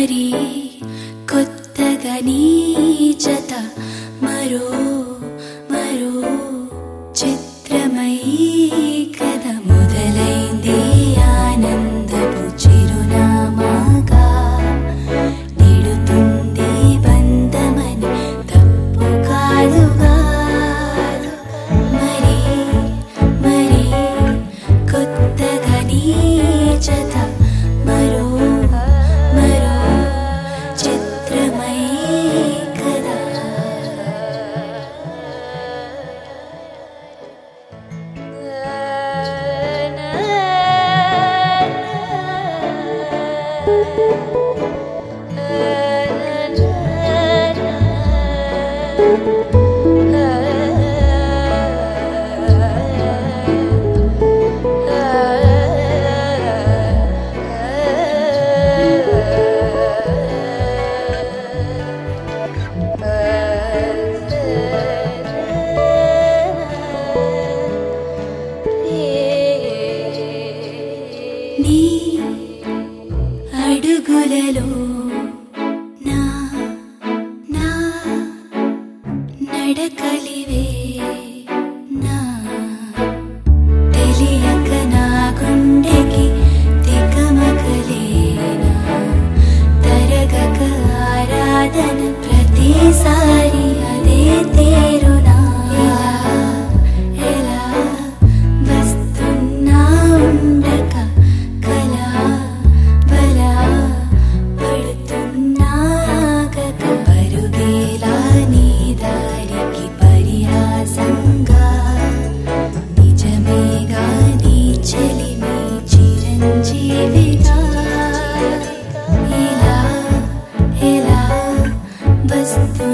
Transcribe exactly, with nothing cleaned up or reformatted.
మరి కొత్తగా నీ జత మరో మరో చిత్రమై కథ మొదలైంది ఆనందపు చిరునామాగా నిడుతుంది బంధమని తప్పు కాదుగా మరి మరి కొత్తగా నీ జత మరో మరో చిత్రమై కదా నీ అడుగులలో నా నా నడకలివే నా తెలియక నా గుండెకి తికమకలేనా తరగక ఆరాధన ప్రతిసారి అదే తీరునా ఎలా వస్తున్నా ఉండక కలా బలా పడుతున్నాగక పరుగేలా నీ దారికి పరిహాసంగా నిజమేగా నీ చెలిమి చిరంజీవిగా ఇలా ఇలా వస్తు